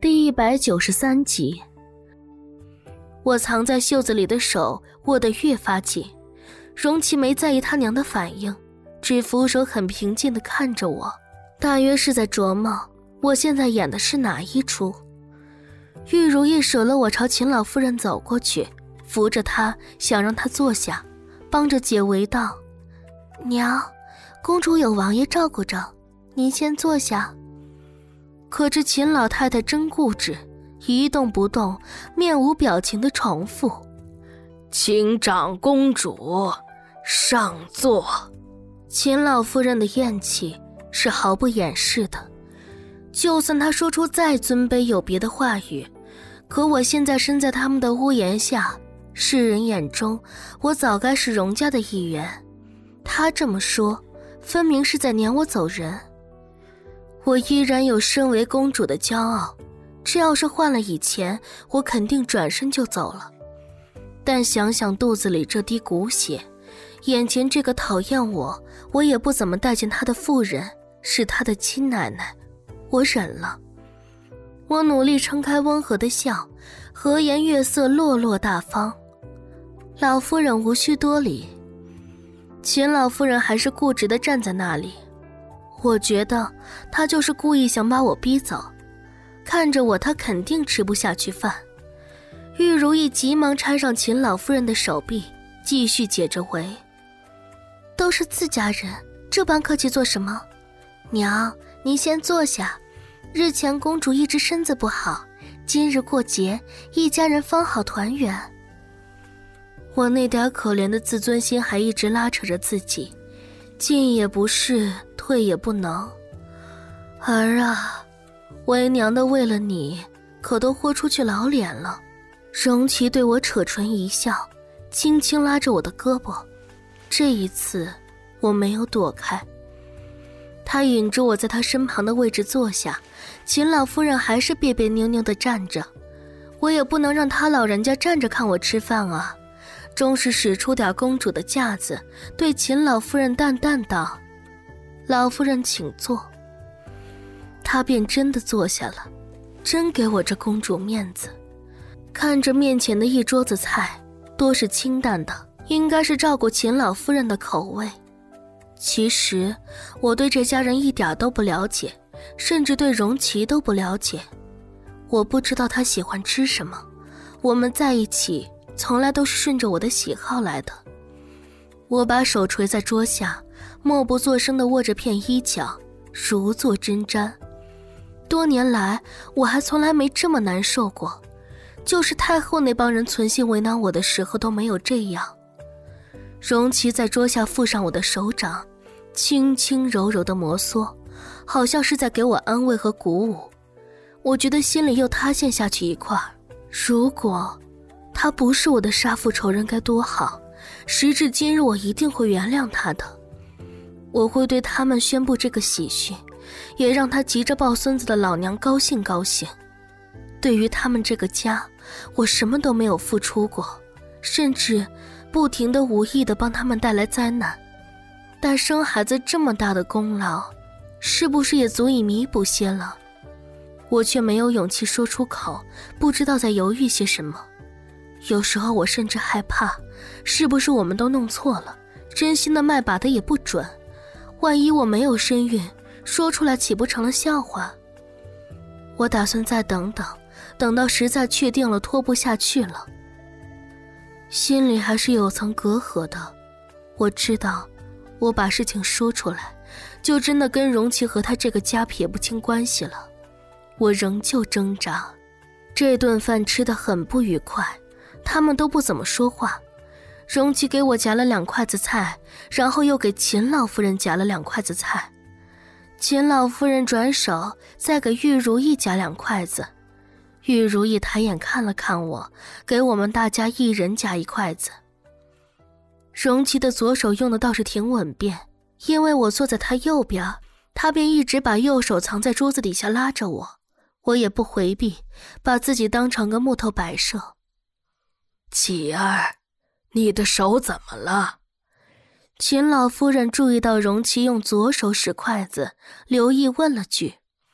第193集。我藏在袖子里的手握得越发紧，荣琪没在意他娘的反应，只俯首很平静地看着我，大约是在琢磨我现在演的是哪一出。玉如意舍了我，朝秦老夫人走过去，扶着她想让她坐下，帮着解围道：娘，公主有王爷照顾着，您先坐下。可这秦老太太真固执，一动不动，面无表情地重复： 请长公主上座。 秦老夫人的厌气是毫不掩饰的，就算她说出再尊卑有别的话语，可我现在身在他们的屋檐下，世人眼中我早该是荣家的一员，她这么说分明是在撵我走人。我依然有身为公主的骄傲，这要是换了以前，我肯定转身就走了。但想想肚子里这滴骨血，眼前这个讨厌我也不怎么待见她的妇人，是她的亲奶奶，我忍了。我努力撑开温和的笑，和颜悦色，落落大方。老夫人无需多礼。秦老夫人还是固执地站在那里，我觉得她就是故意想把我逼走。看着我，她肯定吃不下去饭。玉如意急忙搀上秦老夫人的手臂，继续解着围。都是自家人，这般客气做什么？娘，您先坐下。日前公主一直身子不好，今日过节，一家人方好团圆。我那点可怜的自尊心还一直拉扯着自己，进也不是，退也不能。儿啊，为娘的为了你，可都豁出去老脸了。荣琪对我扯唇一笑，轻轻拉着我的胳膊。这一次我没有躲开，他引着我在他身旁的位置坐下。秦老夫人还是别别扭扭地站着，我也不能让他老人家站着看我吃饭啊，终是使出点公主的架子，对秦老夫人淡淡道：老夫人请坐。她便真的坐下了，真给我这公主面子。看着面前的一桌子菜，多是清淡的，应该是照顾秦老夫人的口味。其实我对这家人一点都不了解，甚至对荣琪都不了解。我不知道他喜欢吃什么，我们在一起从来都是顺着我的喜好来的。我把手垂在桌下，默不作声地握着片衣角，如坐针毡。多年来我还从来没这么难受过，就是太后那帮人存心为难我的时候都没有这样。荣琪在桌下附上我的手掌，轻轻柔柔地摩挲，好像是在给我安慰和鼓舞。我觉得心里又塌陷下去一块。如果他不是我的杀父仇人该多好，时至今日我一定会原谅他的。我会对他们宣布这个喜讯，也让他急着抱孙子的老娘高兴高兴。对于他们这个家，我什么都没有付出过，甚至不停地无意地帮他们带来灾难。但生孩子这么大的功劳，是不是也足以弥补些了？我却没有勇气说出口，不知道在犹豫些什么。有时候我甚至害怕，是不是我们都弄错了，真心的脉把的也不准，万一我没有身孕，说出来岂不成了笑话？我打算再等等，等到实在确定了拖不下去了。心里还是有层隔阂的，我知道我把事情说出来，就真的跟荣琪和他这个家撇不清关系了。我仍旧挣扎，这顿饭吃得很不愉快，他们都不怎么说话。荣琪给我夹了2筷子菜，然后又给秦老夫人夹了2筷子菜。秦老夫人转手再给玉如意夹2筷子。玉如意抬眼看了看我，给我们大家一人夹1筷子。荣琪的左手用的倒是挺稳便，因为我坐在他右边，他便一直把右手藏在桌子底下拉着我，我也不回避，把自己当成个木头摆设。 琪儿，你的手怎么了？ 秦老夫人注意到荣琪用左手使筷子，留意问了句。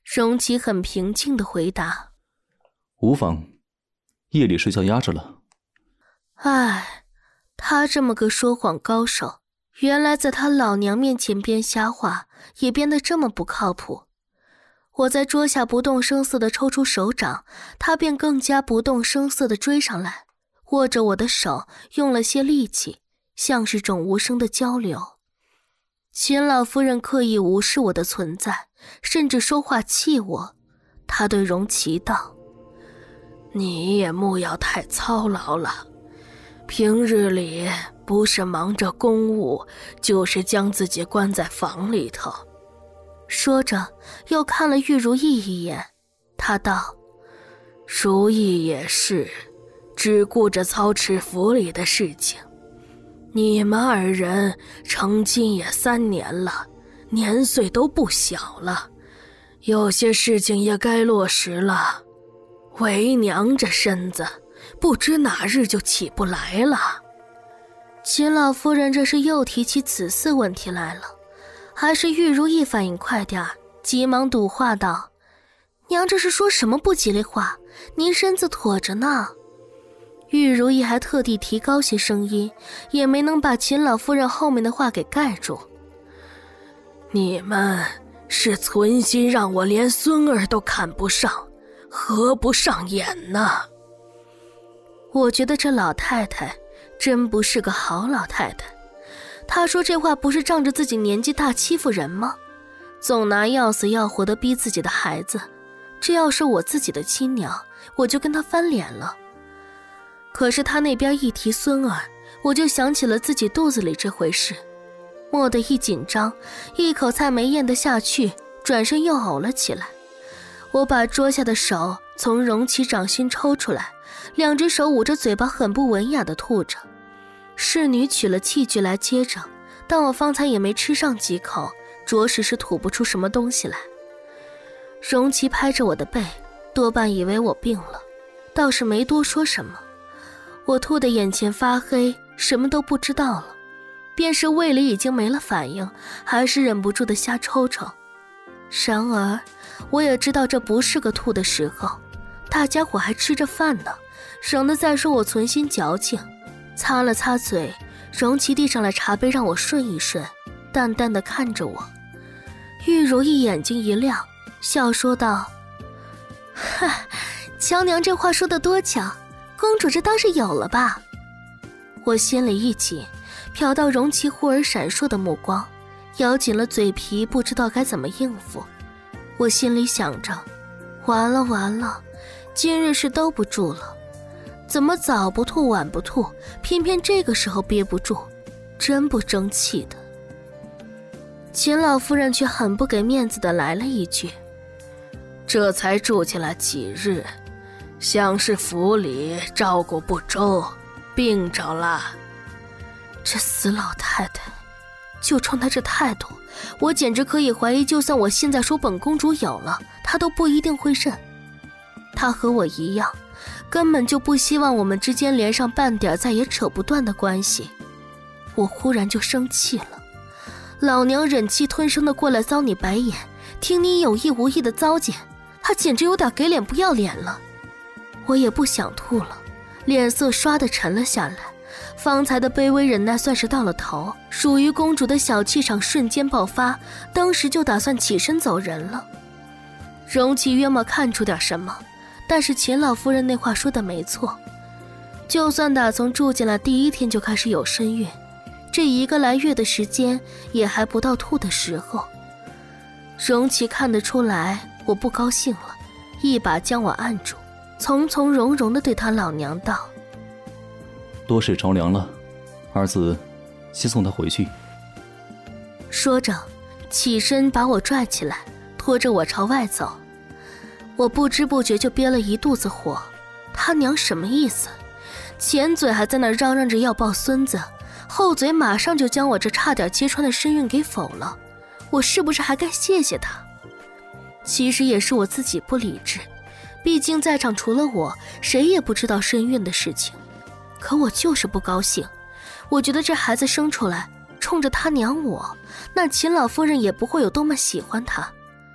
荣琪很平静地回答： 无妨，夜里睡觉压着了。 唉，他这么个说谎高手，原来在他老娘面前编瞎话也编得这么不靠谱。我在桌下不动声色地抽出手掌，他便更加不动声色地追上来，握着我的手，用了些力气，像是种无声的交流。秦老夫人刻意无视我的存在，甚至说话气我。她对荣琪道： 你也莫要太操劳了，平日里不是忙着公务，就是将自己关在房里头。 说着又看了玉如意一眼，他道： 如意也是，只顾着操持府里的事情。你们二人成亲也3年了，年岁都不小了，有些事情也该落实了。为娘这身子，不知哪日就起不来了。 秦老夫人这是又提起子嗣问题来了，还是玉如意反应快点，急忙堵话道：娘这是说什么不吉利话，您身子妥着呢。玉如意还特地提高些声音，也没能把秦老夫人后面的话给盖住。 你们是存心让我连孙儿都看不上，合不上眼呢。 我觉得这老太太真不是个好老太太。她说这话不是仗着自己年纪大欺负人吗？总拿要死要活的逼自己的孩子，这要是我自己的亲娘，我就跟她翻脸了。可是她那边一提孙儿，我就想起了自己肚子里这回事，蓦地一紧张，一口菜没咽得下去，转身又呕了起来。我把桌下的手从荣琪掌心抽出来，两只手捂着嘴巴，很不文雅地吐着。侍女取了器具来接着，但我方才也没吃上几口，着实是吐不出什么东西来。荣琪拍着我的背，多半以为我病了，倒是没多说什么。我吐得眼前发黑，什么都不知道了，便是胃里已经没了反应，还是忍不住的瞎抽抽。然而我也知道这不是个吐的时候，大家伙还吃着饭呢，省得再说我存心矫情。擦了擦嘴，荣琪递上来茶杯让我顺一顺，淡淡地看着我。玉如意眼睛一亮，笑说道：嗨，乔娘这话说得多巧，公主这倒是有了吧。我心里一紧，瞟到荣琪忽而闪烁的目光，咬紧了嘴皮，不知道该怎么应付。我心里想着，完了完了，今日是兜不住了。怎么早不吐晚不吐，偏偏这个时候憋不住，真不争气的。秦老夫人却很不给面子的来了一句： 这才住进来几日，像是府里照顾不周，病着了。 这死老太太，就冲她这态度，我简直可以怀疑，就算我现在说本公主有了，她都不一定会认。她和我一样，根本就不希望我们之间连上半点再也扯不断的关系。我忽然就生气了，老娘忍气吞声的过来遭你白眼，听你有意无意的糟践，她简直有点给脸不要脸了。我也不想吐了，脸色唰地沉了下来，方才的卑微忍耐算是到了头，属于公主的小气场瞬间爆发，当时就打算起身走人了。荣琪约莫看出点什么，但是秦老夫人那话说的没错，就算打从住进来第一天就开始有身孕，这1个来月的时间也还不到吐的时候。荣琪看得出来我不高兴了，一把将我按住，从从容容地对他老娘道： 多事着凉了，儿子先送他回去。 说着起身把我拽起来，拖着我朝外走。我不知不觉就憋了一肚子火，他娘什么意思？前嘴还在那嚷嚷着要抱孙子，后嘴马上就将我这差点揭穿的身孕给否了，我是不是还该谢谢他？其实也是我自己不理智，毕竟在场除了我，谁也不知道身孕的事情。可我就是不高兴，我觉得这孩子生出来，冲着他娘我，那秦老夫人也不会有多么喜欢他。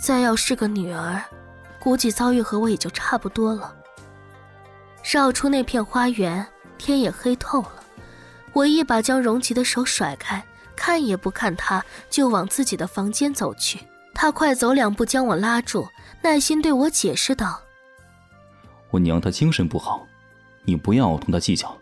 再要是个女儿，估计遭遇和我也就差不多了。绕出那片花园，天也黑透了。我一把将荣吉的手甩开，看也不看他，就往自己的房间走去。他快走2步将我拉住，耐心对我解释道： 我娘她精神不好，你不要同她计较。